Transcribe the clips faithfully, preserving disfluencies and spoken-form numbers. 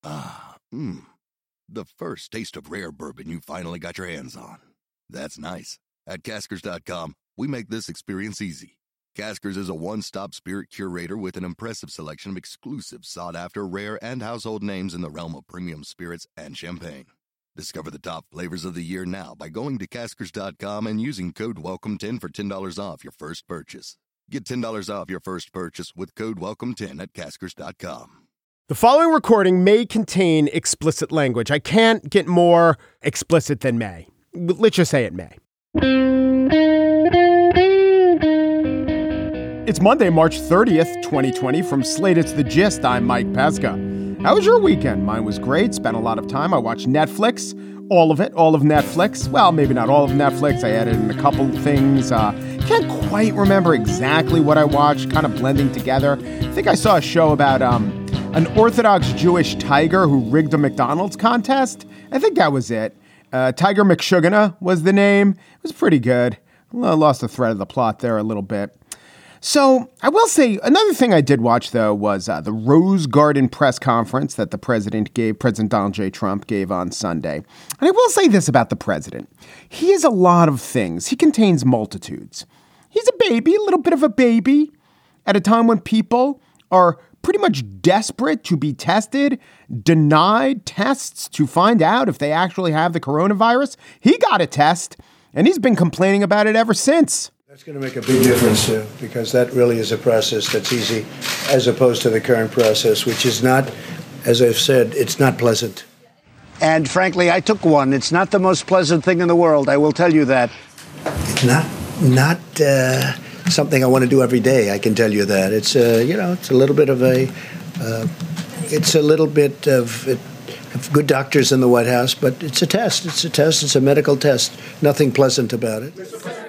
Ah, mmm. The first taste of rare bourbon you finally got your hands on. That's nice. At Caskers dot com, we make this experience easy. Caskers is a one-stop spirit curator with an impressive selection of exclusive, sought-after, rare, and household names in the realm of premium spirits and champagne. Discover the top flavors of the year now by going to Caskers dot com and using code welcome ten for ten dollars off your first purchase. Get ten dollars off your first purchase with code welcome ten at Caskers dot com. The following recording may contain explicit language. I can't get more explicit than may. Let's just say it may. It's Monday, March thirtieth, twenty twenty. From Slate, it's The Gist. I'm Mike Pesca. How was your weekend? Mine was great. Spent a lot of time. I watched Netflix. All of it. All of Netflix. Well, maybe not all of Netflix. I added in a couple things. Uh, can't quite remember exactly what I watched. Kind of blending together. I think I saw a show about um, an Orthodox Jewish tiger who rigged a McDonald's contest. I think that was it. Uh, Tiger McShugana was the name. It was pretty good. I lost the thread of the plot there a little bit. So I will say another thing I did watch, though, was uh, the Rose Garden press conference that the president gave, President Donald J. Trump gave on Sunday. And I will say this about the president. He is a lot of things. He contains multitudes. He's a baby, a little bit of a baby, at a time when people are pretty much desperate to be tested, denied tests to find out if they actually have the coronavirus. He got a test, and he's been complaining about it ever since. That's going to make a big difference, too, because that really is a process that's easy, as opposed to the current process, which is not, as I've said, it's not pleasant. And frankly, I took one. It's not the most pleasant thing in the world. I will tell you that. It's not, not uh, something I want to do every day. I can tell you that. It's, uh, you know, it's a little bit of a, uh, it's a little bit of, it, of good doctors in the White House, but it's a test. It's a test. It's a medical test. Nothing pleasant about it.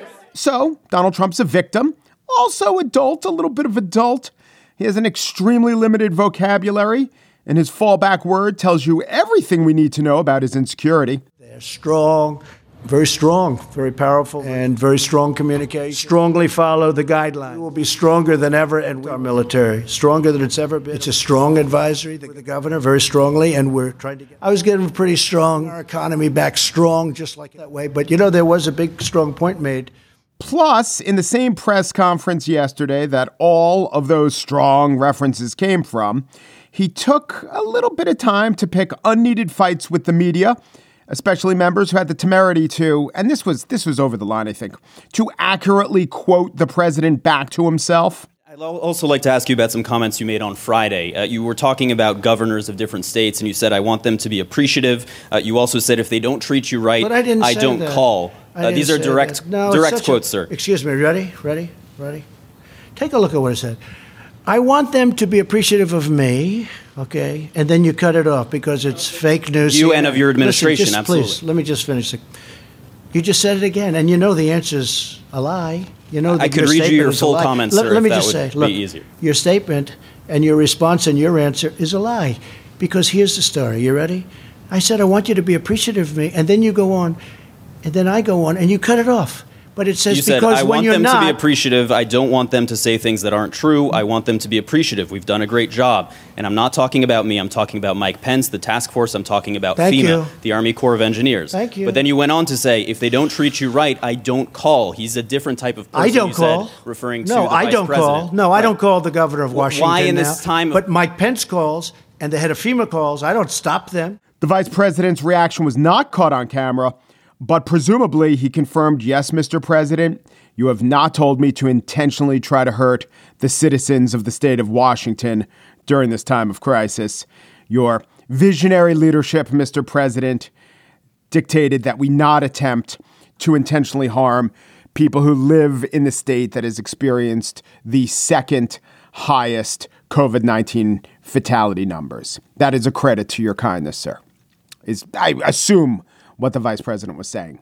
So Donald Trump's a victim, also adult, a little bit of adult. He has an extremely limited vocabulary, and his fallback word tells you everything we need to know about his insecurity. They're strong, very strong, very powerful, and very strong communication. Strongly follow the guidelines. We will be stronger than ever, and our military, stronger than it's ever been. It's a strong advisory, the, the governor, very strongly, and we're trying to get, I was getting pretty strong, our economy back strong, just like that way. But, you know, there was a big, strong point made. Plus, in the same press conference yesterday that all of those strong references came from, he took a little bit of time to pick unneeded fights with the media, especially members who had the temerity to, and this was this was over the line, I think, to accurately quote the president back to himself. I'd also like to ask you about some comments you made on Friday. Uh, you were talking about governors of different states, and you said, I want them to be appreciative. Uh, you also said, if they don't treat you right, but I, didn't I say don't that. call. I Uh, these are direct, no, direct quotes, a, sir. Excuse me. Ready? Ready? Ready? Take a look at what I said. I want them to be appreciative of me, okay? And then you cut it off because it's fake news. You and of your administration, Listen, just, absolutely. Please, let me just finish. The, you just said it again, and you know the answer's a lie. You know that I could your read you your is a full lie. comments, let, sir, let me if just that would say, look, be easier. Your statement and your response and your answer is a lie. Because here's the story. You ready? I said, I want you to be appreciative of me, and then you go on, and then I go on, and you cut it off. But it says you said, because I when want you're them not, to be appreciative. I don't want them to say things that aren't true. I want them to be appreciative. We've done a great job. And I'm not talking about me. I'm talking about Mike Pence, the task force. I'm talking about Thank FEMA, you. the Army Corps of Engineers. Thank you. But then you went on to say, if they don't treat you right, I don't call. He's a different type of person. I don't you call. Said, referring no, to the I vice don't president. call. No, I Right. don't call the governor of Washington Why in now. this time? But Mike Pence calls, and the head of FEMA calls. I don't stop them. The vice president's reaction was not caught on camera, but presumably he confirmed, yes, Mister President, you have not told me to intentionally try to hurt the citizens of the state of Washington during this time of crisis. Your visionary leadership, Mister President, dictated that we not attempt to intentionally harm people who live in the state that has experienced the second highest COVID nineteen fatality numbers. That is a credit to your kindness, sir, is, I assume, what the vice president was saying.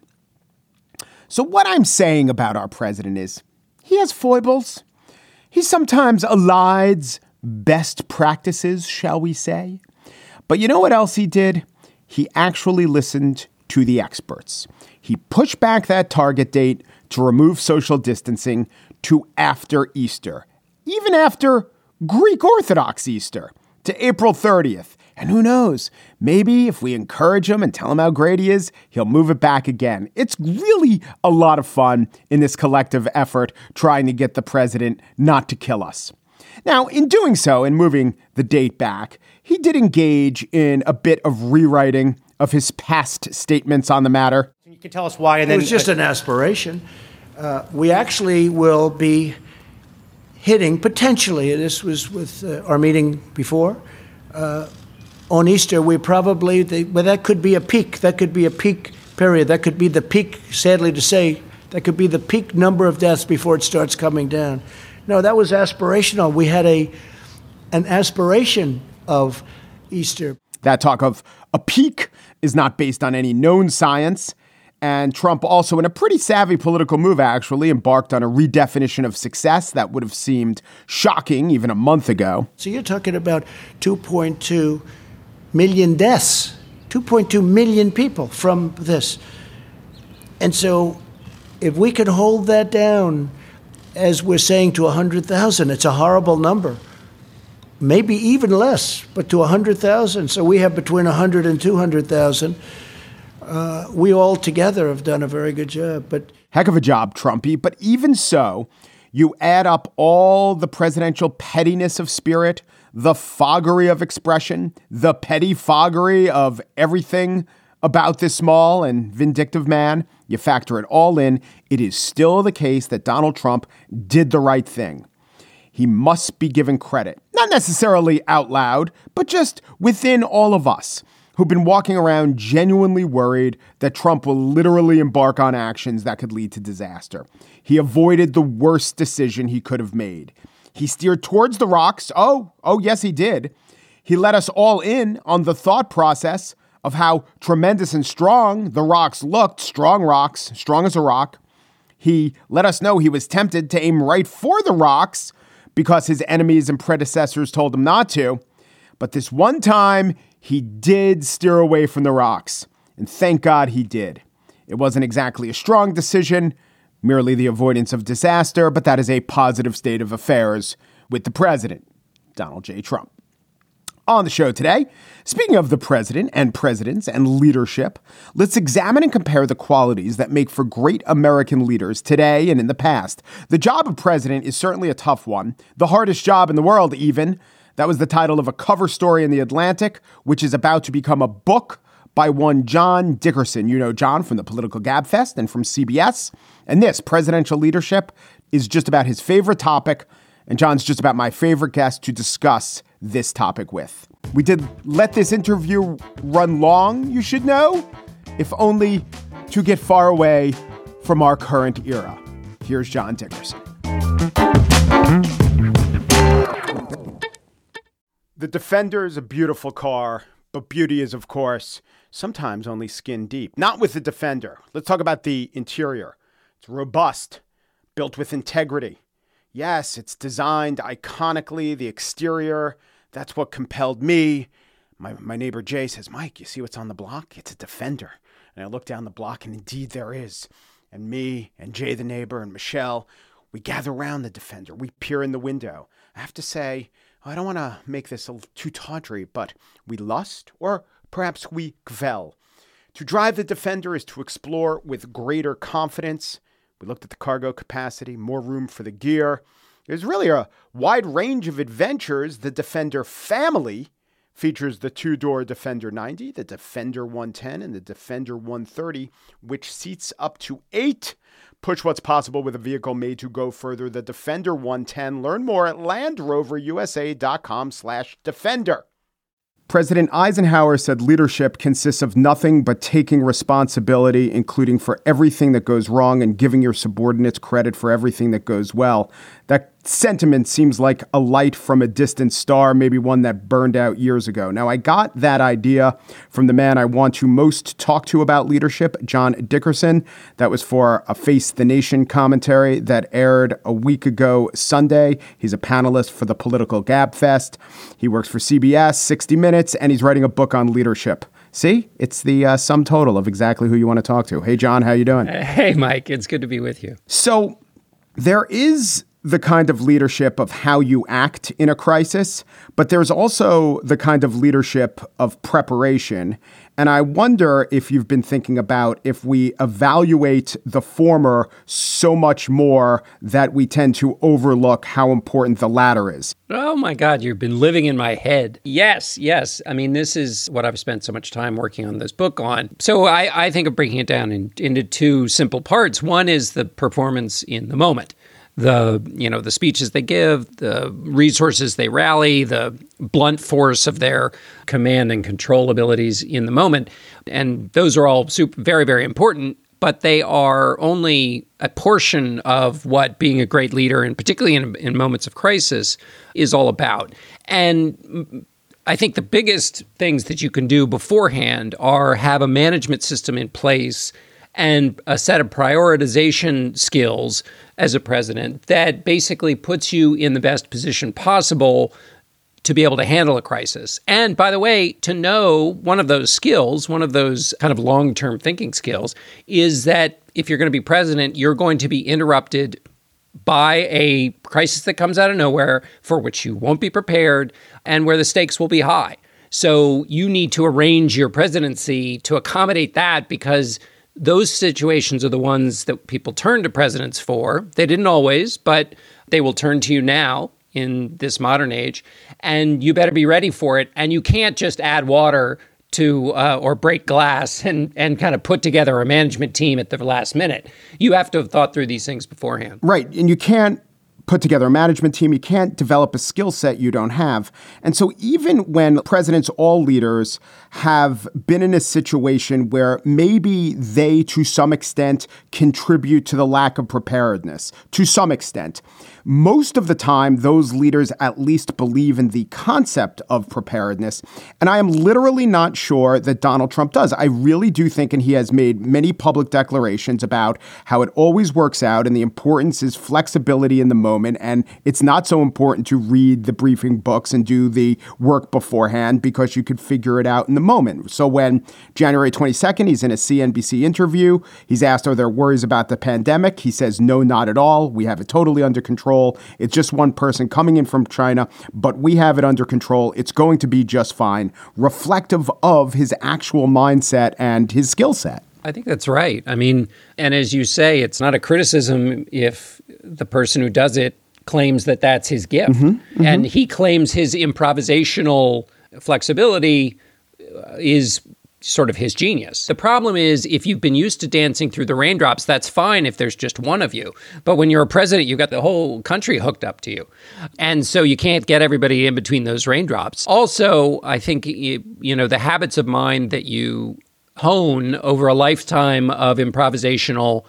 So what I'm saying about our president is he has foibles. He sometimes elides best practices, shall we say. But you know what else he did? He actually listened to the experts. He pushed back that target date to remove social distancing to after Easter, even after Greek Orthodox Easter, to April thirtieth. And who knows, maybe if we encourage him and tell him how great he is, he'll move it back again. It's really a lot of fun in this collective effort trying to get the president not to kill us. Now, in doing so, in moving the date back, he did engage in a bit of rewriting of his past statements on the matter. You can tell us why. And it then, was just an aspiration. Uh, we actually will be hitting, potentially, this was with uh, our meeting before, uh, on Easter, we probably, they, well, that could be a peak. That could be a peak period. That could be the peak, sadly to say, that could be the peak number of deaths before it starts coming down. No, that was aspirational. We had a an aspiration of Easter. That talk of a peak is not based on any known science. And Trump also, in a pretty savvy political move, actually embarked on a redefinition of success that would have seemed shocking even a month ago. So you're talking about two point two million deaths, two point two million people from this. And so if we can hold that down, as we're saying, to one hundred thousand, it's a horrible number. Maybe even less, but to one hundred thousand. So we have between one hundred and two hundred thousand. Uh, we all together have done a very good job. But heck of a job, Trumpy. But even so, you add up all the presidential pettiness of spirit, the foggery of expression, the petty foggery of everything about this small and vindictive man. You factor it all in. It is still the case that Donald Trump did the right thing. He must be given credit, not necessarily out loud, but just within all of us who've been walking around genuinely worried that Trump will literally embark on actions that could lead to disaster. He avoided the worst decision he could have made. He steered towards the rocks. Oh, oh, yes, he did. He let us all in on the thought process of how tremendous and strong the rocks looked, strong rocks, strong as a rock. He let us know he was tempted to aim right for the rocks because his enemies and predecessors told him not to. But this one time, he did steer away from the rocks. And thank God he did. It wasn't exactly a strong decision, merely the avoidance of disaster, but that is a positive state of affairs with the president, Donald J. Trump. On the show today, speaking of the president and presidents and leadership, let's examine and compare the qualities that make for great American leaders today and in the past. The job of president is certainly a tough one, the hardest job in the world even. That was the title of a cover story in The Atlantic, which is about to become a book by one John Dickerson. You know John from the Political Gabfest and from C B S. And this, presidential leadership, is just about his favorite topic. And John's just about my favorite guest to discuss this topic with. We did let this interview run long, you should know, if only to get far away from our current era. Here's John Dickerson. The Defender is a beautiful car, but beauty is, of course, sometimes only skin deep. Not with the Defender. Let's talk about the interior. It's robust, built with integrity. Yes, it's designed iconically. The exterior, that's what compelled me. My my neighbor Jay says, Mike, you see what's on the block? It's a Defender. And I look down the block, and indeed there is. And me and Jay, the neighbor, and Michelle, we gather around the Defender. We peer in the window. I have to say, I don't want to make this a little too tawdry, but we lust, or perhaps we gvel. To drive the Defender is to explore with greater confidence. We looked at the cargo capacity, more room for the gear. There's really a wide range of adventures. The Defender family features the two-door Defender ninety, the Defender one ten, and the Defender one thirty, which seats up to eight. Push what's possible with a vehicle made to go further. The Defender one ten. Learn more at LandRoverUSA.com slash Defender. President Eisenhower said leadership consists of nothing but taking responsibility, including for everything that goes wrong and giving your subordinates credit for everything that goes well. That sentiment seems like a light from a distant star, maybe one that burned out years ago. Now, I got that idea from the man I want to most talk to about leadership, John Dickerson. That was for a Face the Nation commentary that aired a week ago Sunday. He's a panelist for the Political Gabfest. He works for C B S, sixty minutes, and he's writing a book on leadership. See, it's the uh, sum total of exactly who you want to talk to. Hey, John, how you doing? Hey, Mike, it's good to be with you. So there is the kind of leadership of how you act in a crisis, but there's also the kind of leadership of preparation. And I wonder if you've been thinking about if we evaluate the former so much more that we tend to overlook how important the latter is. Oh, my God, you've been living in my head. Yes, yes. I mean, this is what I've spent so much time working on this book on. So I, I think of breaking it down in, into two simple parts. One is the performance in the moment. The, you know, the speeches they give, the resources they rally, the blunt force of their command and control abilities in the moment. And those are all super, very, very important, but they are only a portion of what being a great leader, and particularly in, in moments of crisis, is all about. And I think the biggest things that you can do beforehand are have a management system in place and a set of prioritization skills as a president that basically puts you in the best position possible to be able to handle a crisis. And by the way, to know one of those skills, one of those kind of long-term thinking skills, is that if you're going to be president, you're going to be interrupted by a crisis that comes out of nowhere for which you won't be prepared and where the stakes will be high. So you need to arrange your presidency to accommodate that, because those situations are the ones that people turn to presidents for. They didn't always, but they will turn to you now in this modern age, and you better be ready for it. And you can't just add water to uh, or break glass and, and kind of put together a management team at the last minute. You have to have thought through these things beforehand. Right. And you can't put together a management team. You can't develop a skill set you don't have. And so even when presidents, all leaders, have been in a situation where maybe they, to some extent, contribute to the lack of preparedness, to some extent, most of the time, those leaders at least believe in the concept of preparedness. And I am literally not sure that Donald Trump does. I really do think, and he has made many public declarations about how it always works out and the importance is flexibility in the moment. And it's not so important to read the briefing books and do the work beforehand because you could figure it out in the moment. So when January twenty-second, he's in a C N B C interview, he's asked, are there worries about the pandemic? He says, no, not at all. We have it totally under control. It's just one person coming in from China, but we have it under control. It's going to be just fine, reflective of his actual mindset and his skill set. I think that's right. I mean, and as you say, it's not a criticism if the person who does it claims that that's his gift. Mm-hmm, mm-hmm. And he claims his improvisational flexibility is sort of his genius. The problem is, if you've been used to dancing through the raindrops, that's fine if there's just one of you. But when you're a president, you've got the whole country hooked up to you. And so you can't get everybody in between those raindrops. Also, I think, you know, the habits of mind that you hone over a lifetime of improvisational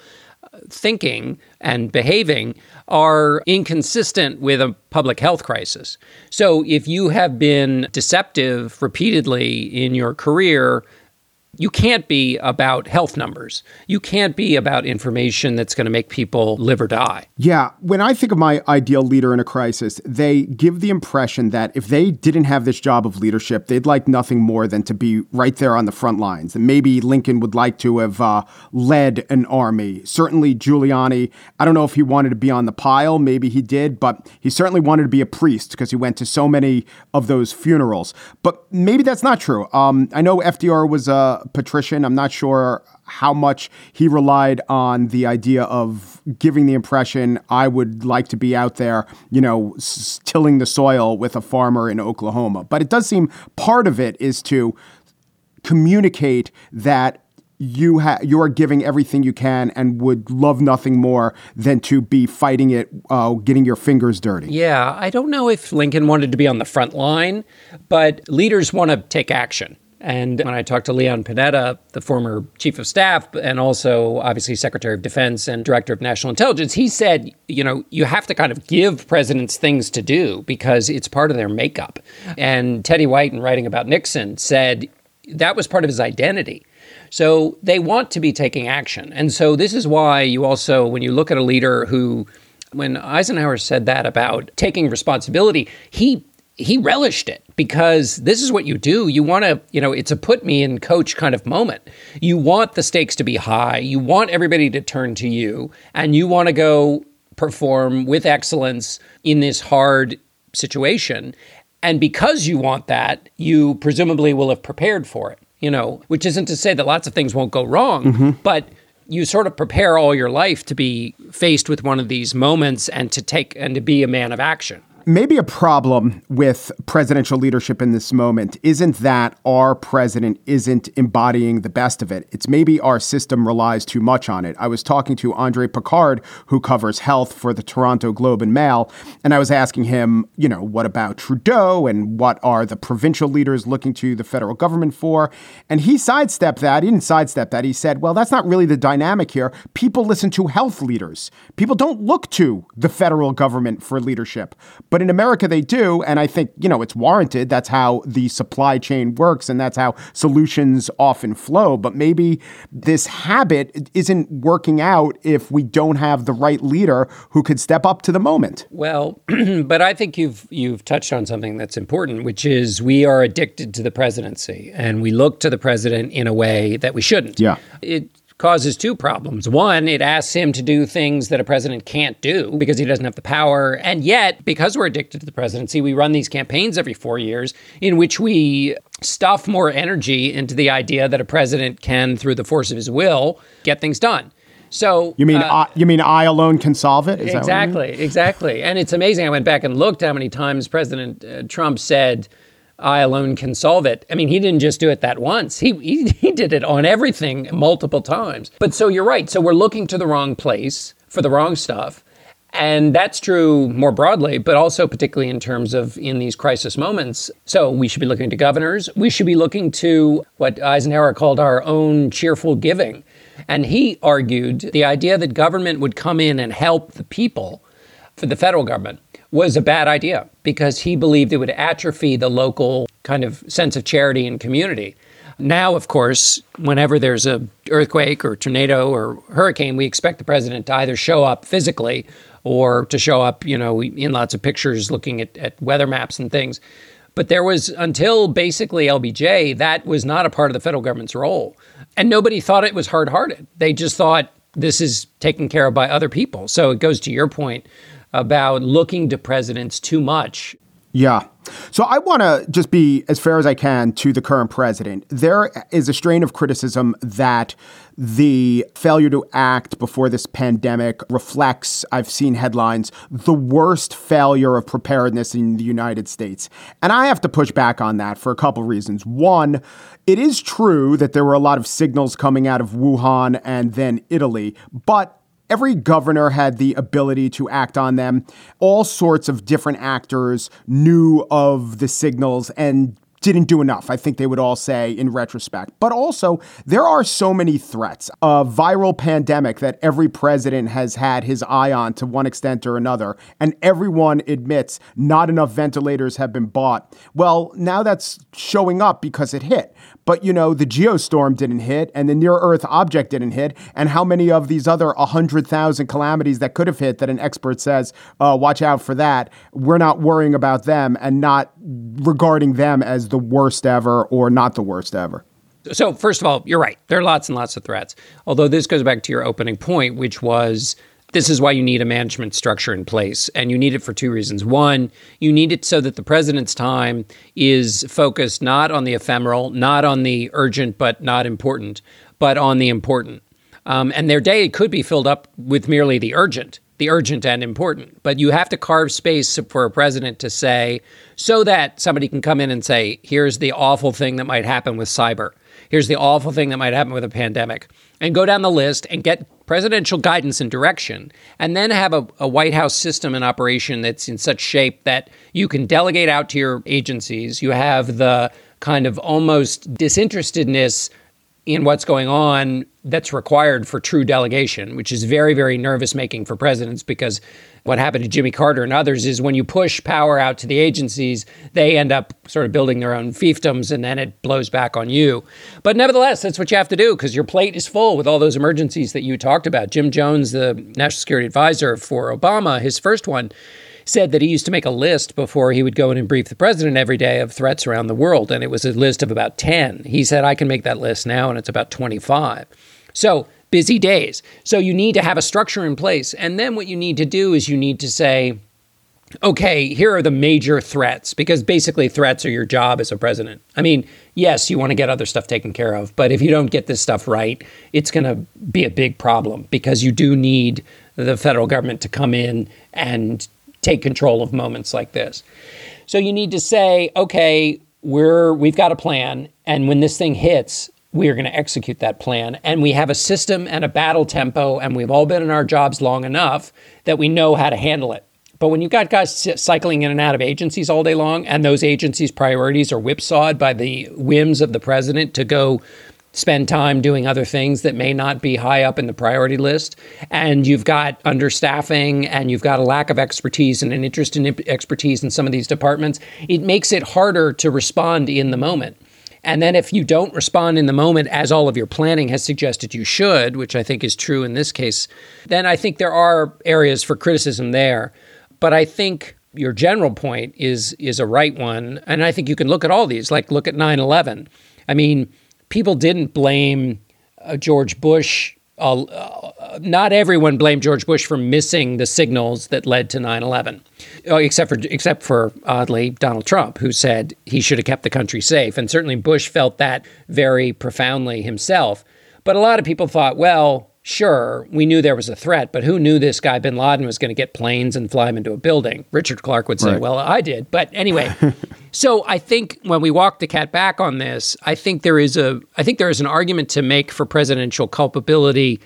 thinking and behaving are inconsistent with a public health crisis. So if you have been deceptive repeatedly in your career, you can't be about health numbers. You can't be about information that's going to make people live or die. Yeah. When I think of my ideal leader in a crisis, they give the impression that if they didn't have this job of leadership, they'd like nothing more than to be right there on the front lines. And maybe Lincoln would like to have uh, led an army. Certainly Giuliani, I don't know if he wanted to be on the pile. Maybe he did, but he certainly wanted to be a priest because he went to so many of those funerals. But maybe that's not true. Um, I know F D R was a patrician. I'm not sure how much he relied on the idea of giving the impression I would like to be out there, you know, s- tilling the soil with a farmer in Oklahoma. But it does seem part of it is to communicate that you ha- you are giving everything you can and would love nothing more than to be fighting it, uh, getting your fingers dirty. Yeah, I don't know if Lincoln wanted to be on the front line, but leaders want to take action. And when I talked to Leon Panetta, the former chief of staff, and also obviously Secretary of Defense and Director of National Intelligence, he said, you know, you have to kind of give presidents things to do because it's part of their makeup. And Teddy White, in writing about Nixon, said that was part of his identity. So they want to be taking action. And so this is why you also, when you look at a leader who, when Eisenhower said that about taking responsibility, he he relished it because this is what you do. You want to, you know, it's a put me in coach kind of moment. You want the stakes to be high. You want everybody to turn to you and you want to go perform with excellence in this hard situation. And because you want that, you presumably will have prepared for it, you know, which isn't to say that lots of things won't go wrong, mm-hmm. but you sort of prepare all your life to be faced with one of these moments and to take and to be a man of action. Maybe a problem with presidential leadership in this moment isn't that our president isn't embodying the best of it. It's maybe our system relies too much on it. I was talking to Andre Picard, who covers health for the Toronto Globe and Mail, and I was asking him, you know, what about Trudeau and what are the provincial leaders looking to the federal government for? And he sidestepped that. He didn't sidestep that. He said, well, that's not really the dynamic here. People listen to health leaders. People don't look to the federal government for leadership. But But in America, they do. And I think, you know, it's warranted. That's how the supply chain works. And that's how solutions often flow. But maybe this habit isn't working out if we don't have the right leader who could step up to the moment. Well, but I think you've you've touched on something that's important, which is we are addicted to the presidency and we look to the president in a way that we shouldn't. Yeah. It causes two problems. One, it asks him to do things that a president can't do because he doesn't have the power. And yet, because we're addicted to the presidency, we run these campaigns every four years in which we stuff more energy into the idea that a president can, through the force of his will, get things done. So you mean uh, I, you mean I alone can solve it? Is exactly, that what you mean? exactly. And it's amazing. I went back and looked how many times President uh, Trump said, I alone can solve it. I mean, he didn't just do it that once. He, he he did it on everything multiple times. But so you're right. So we're looking to the wrong place for the wrong stuff. And that's true more broadly, but also particularly in terms of in these crisis moments. So we should be looking to governors. We should be looking to what Eisenhower called our own cheerful giving. And he argued the idea that government would come in and help the people for the federal government was a bad idea because he believed it would atrophy the local kind of sense of charity and community. Now, of course, whenever there's a earthquake or tornado or hurricane, we expect the president to either show up physically or to show up, you know, in lots of pictures looking at, at weather maps and things. But there was, until basically L B J, that was not a part of the federal government's role. And nobody thought it was hard-hearted. They just thought this is taken care of by other people. So it goes to your point about looking to presidents too much. Yeah. So I want to just be as fair as I can to the current president. There is a strain of criticism that the failure to act before this pandemic reflects, I've seen headlines, the worst failure of preparedness in the United States. And I have to push back on that for a couple of reasons. One, it is true that there were a lot of signals coming out of Wuhan and then Italy, but every governor had the ability to act on them. All sorts of different actors knew of the signals and didn't do enough, I think they would all say in retrospect. But also, there are so many threats. A viral pandemic that every president has had his eye on to one extent or another, and everyone admits not enough ventilators have been bought. Well, now that's showing up because it hit. But, you know, the geostorm didn't hit and the near-Earth object didn't hit. And how many of these other one hundred thousand calamities that could have hit that an expert says, uh, watch out for that, we're not worrying about them and not regarding them as the worst ever or not the worst ever. So first of all, you're right. There are lots and lots of threats. Although this goes back to your opening point, which was this is why you need a management structure in place. And you need it for two reasons. One, you need it so that the president's time is focused not on the ephemeral, not on the urgent but not important, but on the important. Um, and their day could be filled up with merely the urgent. the urgent and important. But you have to carve space for a president to say, so that somebody can come in and say, here's the awful thing that might happen with cyber. Here's the awful thing that might happen with a pandemic. And go down the list and get presidential guidance and direction. And then have a, a White House system in operation that's in such shape that you can delegate out to your agencies. You have the kind of almost disinterestedness in what's going on that's required for true delegation, which is very, very nervous making for presidents, because what happened to Jimmy Carter and others is when you push power out to the agencies, they end up sort of building their own fiefdoms and then it blows back on you. But nevertheless, that's what you have to do because your plate is full with all those emergencies that you talked about. Jim Jones, the national security advisor for Obama, his first one, said that he used to make a list before he would go in and brief the president every day of threats around the world. And it was a list of about ten. He said, I can make that list now, and it's about twenty-five. So busy days. So you need to have a structure in place. And then what you need to do is you need to say, okay, here are the major threats, because basically threats are your job as a president. I mean, yes, you want to get other stuff taken care of, but if you don't get this stuff right, it's going to be a big problem, because you do need the federal government to come in and take control of moments like this. So you need to say, okay, we're, we've got a plan, and when this thing hits, we are going to execute that plan. And we have a system and a battle tempo, and we've all been in our jobs long enough that we know how to handle it. But when you've got guys cycling in and out of agencies all day long, and those agencies' priorities are whipsawed by the whims of the president to go spend time doing other things that may not be high up in the priority list, and you've got understaffing, and you've got a lack of expertise and an interest in expertise in some of these departments, it makes it harder to respond in the moment. And then if you don't respond in the moment as all of your planning has suggested you should, which I think is true in this case, then I think there are areas for criticism there. But I think your general point is is a right one. And I think you can look at all these, like look at nine eleven. I mean, people didn't blame uh, George Bush. Uh, uh, not everyone blamed George Bush for missing the signals that led to nine eleven, uh, except for, except for, oddly, Donald Trump, who said he should have kept the country safe. And certainly Bush felt that very profoundly himself. But a lot of people thought, well, sure, we knew there was a threat, but who knew this guy bin Laden was going to get planes and fly him into a building? Richard Clarke would say, right. Well, I did. But anyway, so I think when we walk the cat back on this, I think there is a, I think there is an argument to make for presidential culpability,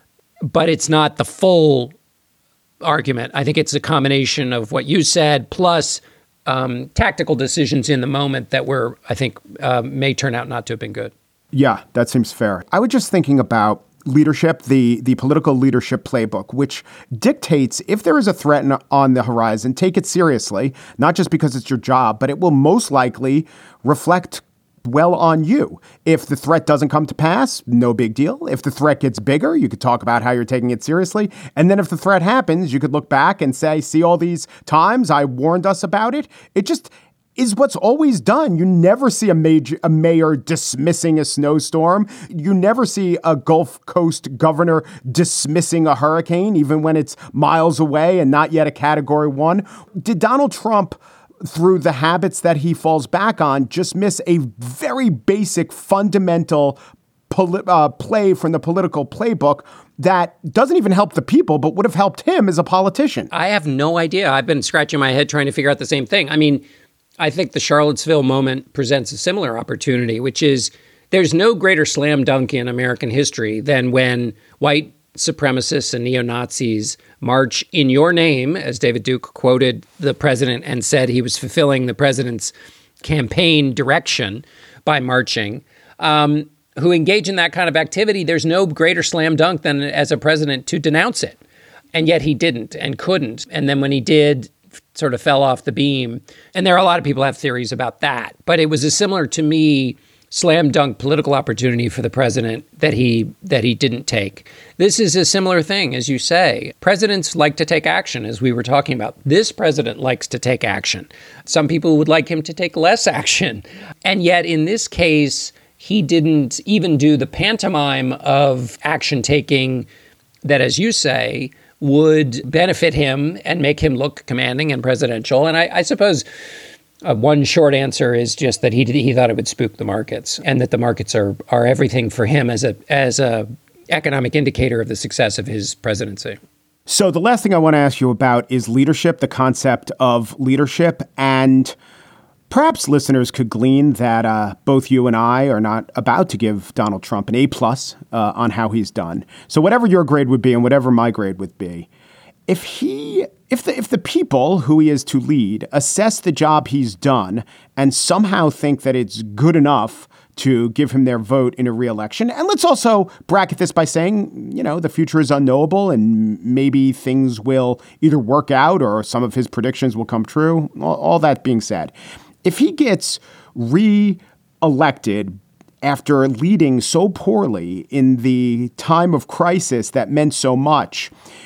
but it's not the full argument. I think it's a combination of what you said, plus um, tactical decisions in the moment that were, I think, uh, may turn out not to have been good. Yeah, that seems fair. I was just thinking about leadership, the the political leadership playbook, which dictates if there is a threat on the horizon, take it seriously, not just because it's your job, but it will most likely reflect well on you. If the threat doesn't come to pass, no big deal. If the threat gets bigger, you could talk about how you're taking it seriously. And then if the threat happens, you could look back and say, see all these times I warned us about it. It just is what's always done. You never see a major, a mayor dismissing a snowstorm. You never see a Gulf Coast governor dismissing a hurricane, even when it's miles away and not yet a category one. Did Donald Trump, through the habits that he falls back on, just miss a very basic, fundamental poli- uh, play from the political playbook that doesn't even help the people, but would have helped him as a politician? I have no idea. I've been scratching my head trying to figure out the same thing. I mean, I think the Charlottesville moment presents a similar opportunity, which is there's no greater slam dunk in American history than when white supremacists and neo-Nazis march in your name, as David Duke quoted the president and said he was fulfilling the president's campaign direction by marching, um, who engage in that kind of activity. There's no greater slam dunk than as a president to denounce it. And yet he didn't and couldn't. And then when he did, sort of fell off the beam. And there are a lot of people who have theories about that. But it was a similar, to me, slam dunk political opportunity for the president that he that he didn't take. This is a similar thing, as you say. Presidents like to take action, as we were talking about. This president likes to take action. Some people would like him to take less action. And yet, in this case, he didn't even do the pantomime of action taking that, as you say, would benefit him and make him look commanding and presidential. And I, I suppose uh, one short answer is just that he he thought it would spook the markets, and that the markets are are everything for him as a as a economic indicator of the success of his presidency. So the last thing I want to ask you about is leadership, the concept of leadership, and perhaps listeners could glean that uh, both you and I are not about to give Donald Trump an A plus uh, on how he's done. So whatever your grade would be and whatever my grade would be, if he, if the if the people who he is to lead assess the job he's done and somehow think that it's good enough to give him their vote in a re-election, and let's also bracket this by saying, you know, the future is unknowable and maybe things will either work out or some of his predictions will come true. All, all that being said, if he gets re-elected after leading so poorly in the time of crisis that meant so much,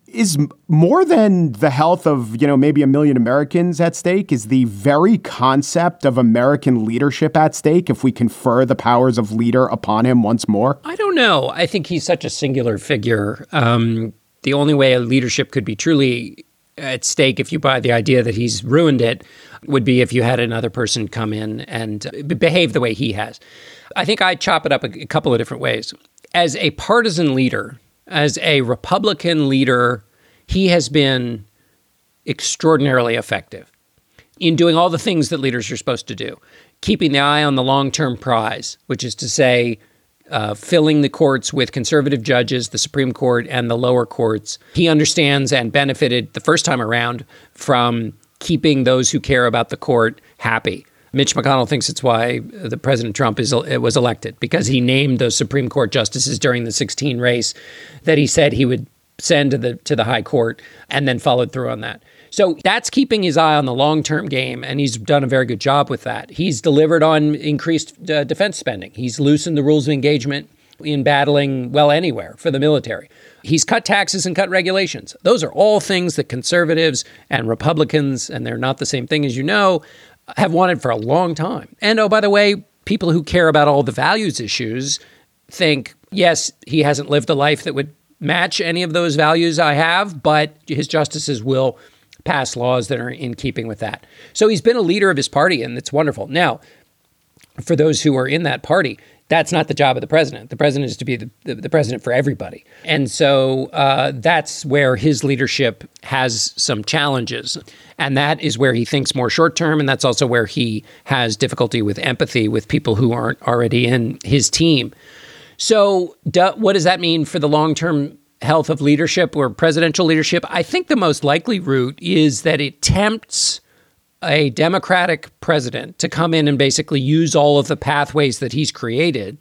is more than the health of, you know, maybe a million Americans at stake. Is the very concept of American leadership at stake if we confer the powers of leader upon him once more? I don't know. I think he's such a singular figure. Um, the only way a leadership could be truly at stake, if you buy the idea that he's ruined it, would be if you had another person come in and behave the way he has. I think I chop it up a, a couple of different ways. As a partisan leader, as a Republican leader, he has been extraordinarily effective in doing all the things that leaders are supposed to do, keeping the eye on the long-term prize, which is to say, uh, filling the courts with conservative judges, the Supreme Court and the lower courts. He understands and benefited the first time around from keeping those who care about the court happy. Mitch McConnell thinks it's why the President Trump is was elected, because he named those Supreme Court justices during the sixteen race that he said he would send to the to the high court, and then followed through on that. So that's keeping his eye on the long-term game, and he's done a very good job with that. He's delivered on increased uh, defense spending. He's loosened the rules of engagement in battling, well, anywhere for the military. He's cut taxes and cut regulations. Those are all things that conservatives and Republicans, and they're not the same thing as you know, have wanted for a long time. And, oh, by the way, people who care about all the values issues think, yes, he hasn't lived a life that would match any of those values I have, but his justices will pass laws that are in keeping with that. So he's been a leader of his party, and it's wonderful. Now, for those who are in that party, that's not the job of the president. The president is to be the, the, the president for everybody. And so uh, that's where his leadership has some challenges. And that is where he thinks more short term. And that's also where he has difficulty with empathy with people who aren't already in his team. So do, what does that mean for the long-term health of leadership or presidential leadership? I think the most likely route is that it tempts a Democratic president to come in and basically use all of the pathways that he's created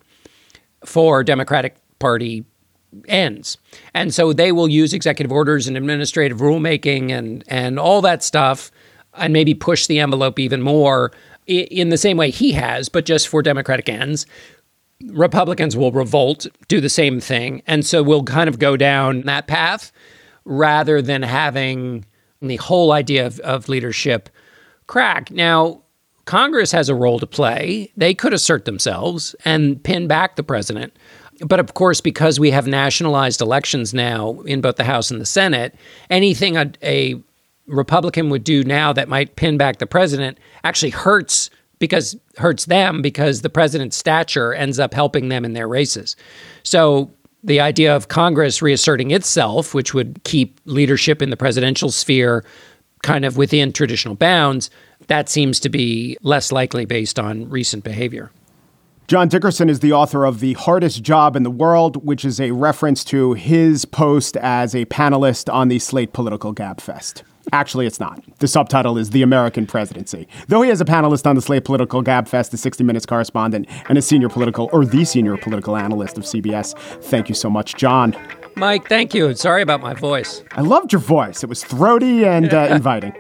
for Democratic Party ends. And so they will use executive orders and administrative rulemaking and, and all that stuff, and maybe push the envelope even more in the same way he has, but just for Democratic ends. Republicans will revolt, do the same thing. And so we'll kind of go down that path rather than having the whole idea of, of leadership crack. Now, Congress has a role to play. They could assert themselves and pin back the president. But of course, because we have nationalized elections now in both the House and the Senate, anything a, a Republican would do now that might pin back the president actually hurts because hurts them because the president's stature ends up helping them in their races. So the idea of Congress reasserting itself, which would keep leadership in the presidential sphere kind of within traditional bounds, that seems to be less likely based on recent behavior. John Dickerson is the author of The Hardest Job in the World, which is a reference to his post as a panelist on the Slate Political Gabfest. Actually, it's not. The subtitle is The American Presidency. Though he is a panelist on the Slate Political Gabfest, the sixty minutes correspondent, and a senior political or the senior political analyst of C B S. Thank you so much, John. Mike, thank you. Sorry about my voice. I loved your voice. It was throaty and uh, inviting.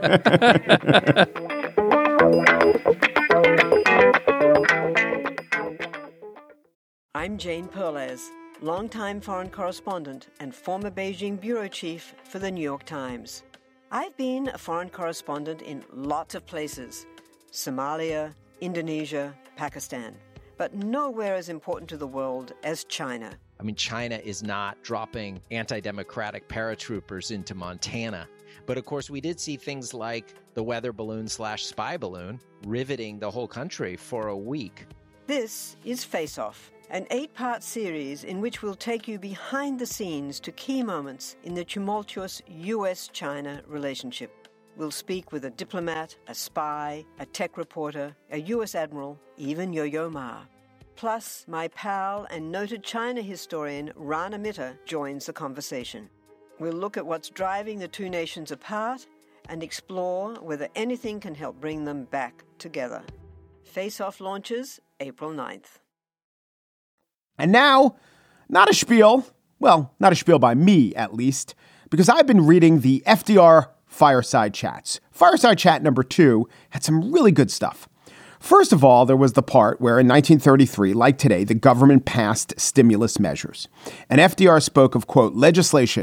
I'm Jane Perlez, longtime foreign correspondent and former Beijing bureau chief for the New York Times. I've been a foreign correspondent in lots of places: Somalia, Indonesia, Pakistan, but nowhere as important to the world as China. I mean, China is not dropping anti-democratic paratroopers into Montana. But of course, we did see things like the weather balloon slash spy balloon riveting the whole country for a week. This is Face Off, an eight-part series in which we'll take you behind the scenes to key moments in the tumultuous U S China relationship. We'll speak with a diplomat, a spy, a tech reporter, a U S admiral, even Yo-Yo Ma. Plus, my pal and noted China historian Rana Mitter joins the conversation. We'll look at what's driving the two nations apart and explore whether anything can help bring them back together. Face Off launches April ninth. And now, not a spiel, well, not a spiel by me, at least, because I've been reading the F D R Fireside Chats. Fireside Chat number two had some really good stuff. First of all, there was the part where in nineteen thirty-three, like today, the government passed stimulus measures. And F D R spoke of, quote, legislation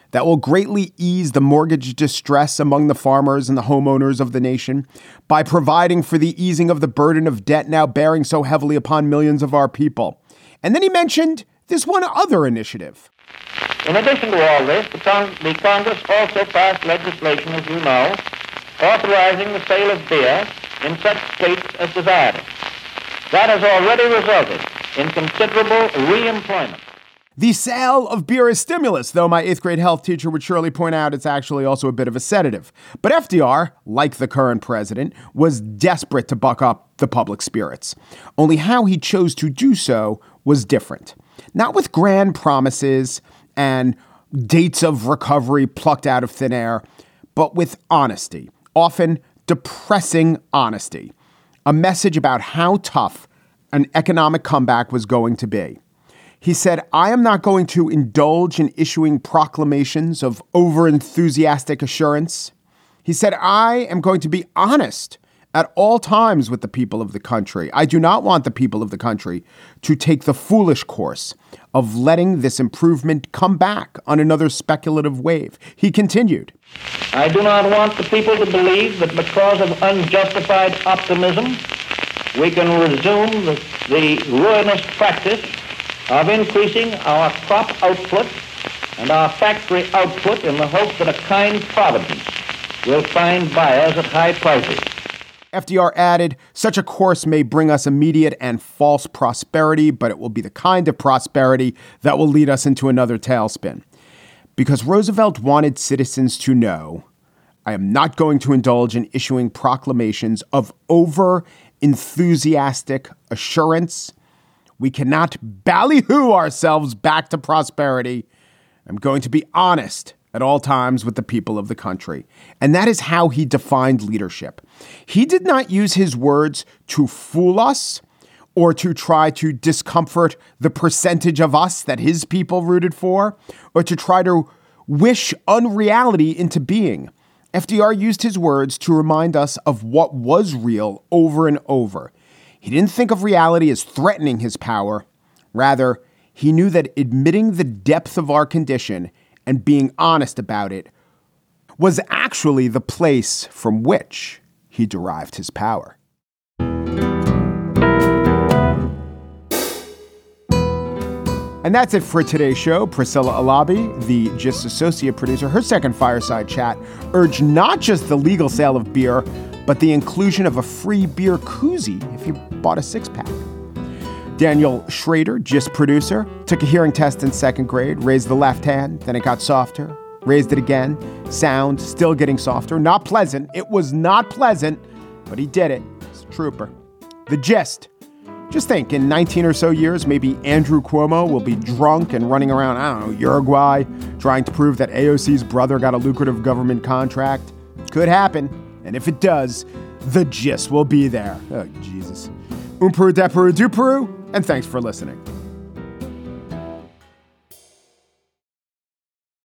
that will greatly ease the mortgage distress among the farmers and the homeowners of the nation by providing for the easing of the burden of debt now bearing so heavily upon millions of our people. And then he mentioned this one other initiative. In addition to all this, the, Cong- the Congress also passed legislation, as you know, authorizing the sale of beer in such states as desired it. That has already resulted in considerable re-employment. The sale of beer is stimulus, though my eighth grade health teacher would surely point out it's actually also a bit of a sedative. But F D R, like the current president, was desperate to buck up the public spirits. Only how he chose to do so was different. Not with grand promises and dates of recovery plucked out of thin air, but with honesty, often depressing honesty. A message about how tough an economic comeback was going to be. He said, I am not going to indulge in issuing proclamations of over-enthusiastic assurance. He said, I am going to be honest at all times with the people of the country. I do not want the people of the country to take the foolish course of letting this improvement come back on another speculative wave. He continued, I do not want the people to believe that because of unjustified optimism, we can resume the, the ruinous practice of increasing our crop output and our factory output in the hope that a kind providence will find buyers at high prices. F D R added, such a course may bring us immediate and false prosperity, but it will be the kind of prosperity that will lead us into another tailspin. Because Roosevelt wanted citizens to know, I am not going to indulge in issuing proclamations of over-enthusiastic assurance. We cannot ballyhoo ourselves back to prosperity. I'm going to be honest at all times with the people of the country. And that is how he defined leadership. He did not use his words to fool us or to try to discomfort the percentage of us that his people rooted for, or to try to wish unreality into being. F D R used his words to remind us of what was real over and over. He didn't think of reality as threatening his power. Rather, he knew that admitting the depth of our condition and being honest about it was actually the place from which he derived his power. And that's it for today's show. Priscilla Alabi, the Gist associate producer, her second fireside chat urged not just the legal sale of beer, but the inclusion of a free beer koozie if you bought a six-pack. Daniel Schrader, Gist producer, took a hearing test in second grade, raised the left hand, then it got softer, raised it again, sound still getting softer. Not pleasant. It was not pleasant, but he did it. He's a trooper. The Gist. Just think, in nineteen or so years, maybe Andrew Cuomo will be drunk and running around, I don't know, Uruguay, trying to prove that A O C's brother got a lucrative government contract. Could happen. And if it does, the Gist will be there. Oh, Jesus. Umperu, deperu, duperu, and thanks for listening.